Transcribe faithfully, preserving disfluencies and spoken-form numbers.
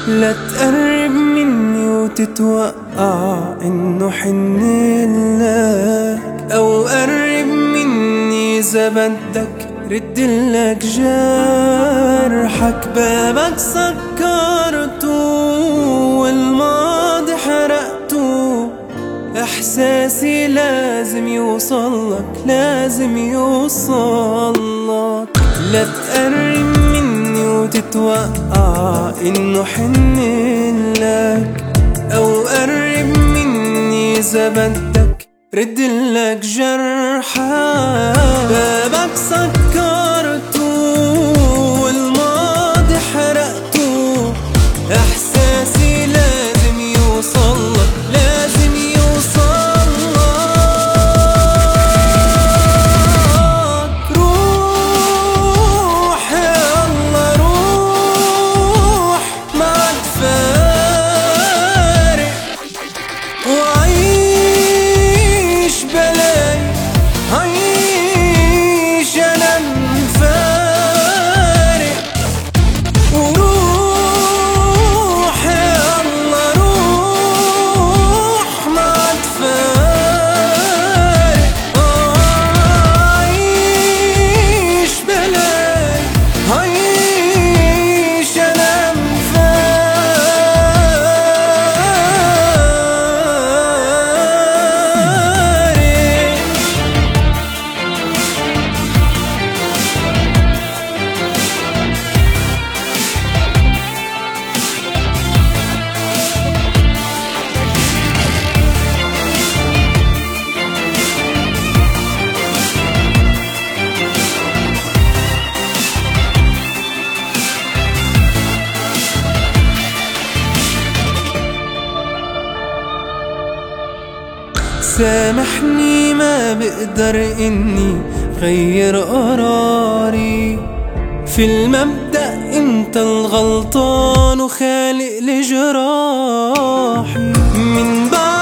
لا تقرب مني وتتوقع انه حنلك، او قرب مني اذا بدك ردلك جرحك. بابك سكرته والماضي حرقته، احساسي لازم يوصلك، لازم يوصلك. لا تقرب مني وتتوقع انه حنلك، او قرب مني اذا بدك ردلك جرحك. بابك سكرته والماضي حرقته، احساسي لازم يوصلك، لازم يوصلك. روح يلا روح ما عاد فارق، وعيش بلاي عيش انا مفارق. وروح يلا روح ما عاد فارق، عيش بلاي عيش انا سامحني ما بقدر اني غير قراري، في المبدأ انت الغلطان وخالق لجراحي. من بعد